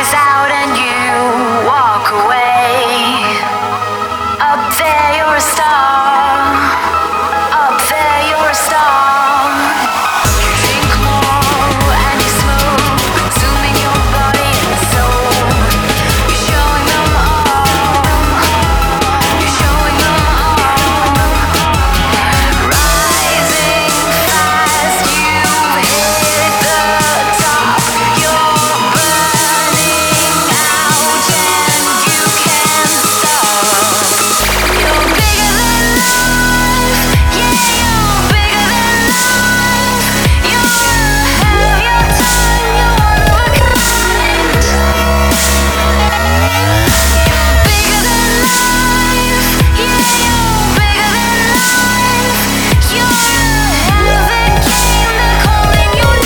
dies out and you walk away. Up there you're a star. Up there you're a star. You drink more and you smoke, consuming your body and soul. You're showing them all. You're showing them all. Rising fast, you've hit the top. You're burning out and you can't stop. You're bigger than life. Yeah, you're bigger than life. You're ahead of your time. You're one of a kind. You're bigger than life. Yeah, you're bigger than life. You're ahead of the game. They're calling your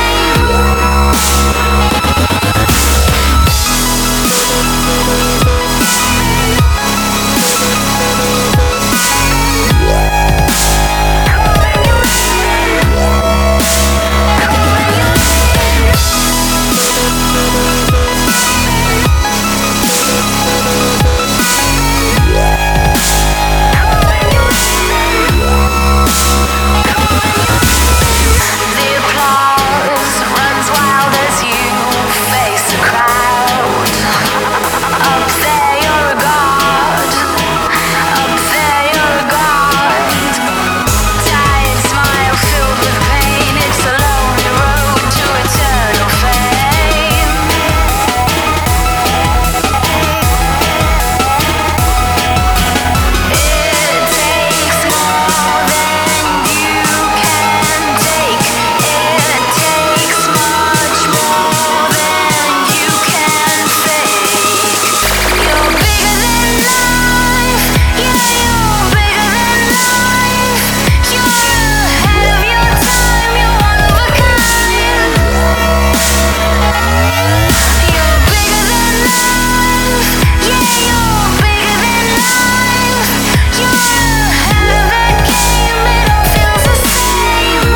The applause runs wild as you face the crowd. Up there you're a god. Up there you're a god. Tired smile filled with pain. It's a lonely road to eternal fame. It takes more than you can take. It takes much more than you can fake. You're bigger than life. Yeah, you're bigger than life. You're ahead of your time. You're one of a kind. You're bigger than life. Yeah, you're bigger than life. You're ahead of the game. It all feels the same.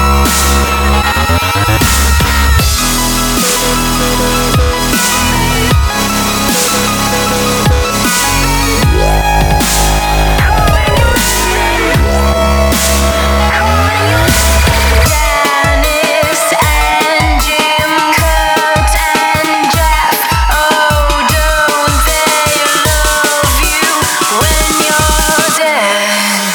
Dennis and Jim, Kurt and Jeff. Oh, don't they love you when you're dead?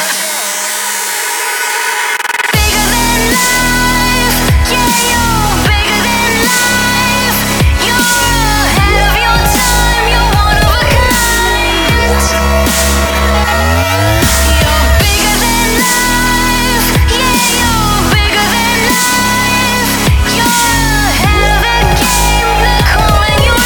Bigger than life. Yeah, you're bigger than life. You're ahead of your time. You're one of a kind. You're bigger than life. Yeah, you're bigger than life. You're ahead of the game. They're calling your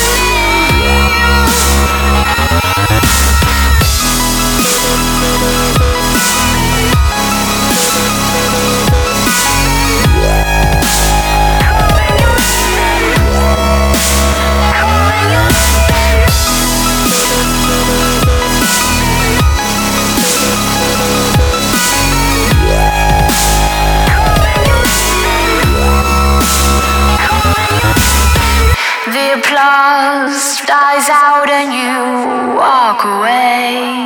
The applause dies out and you walk away.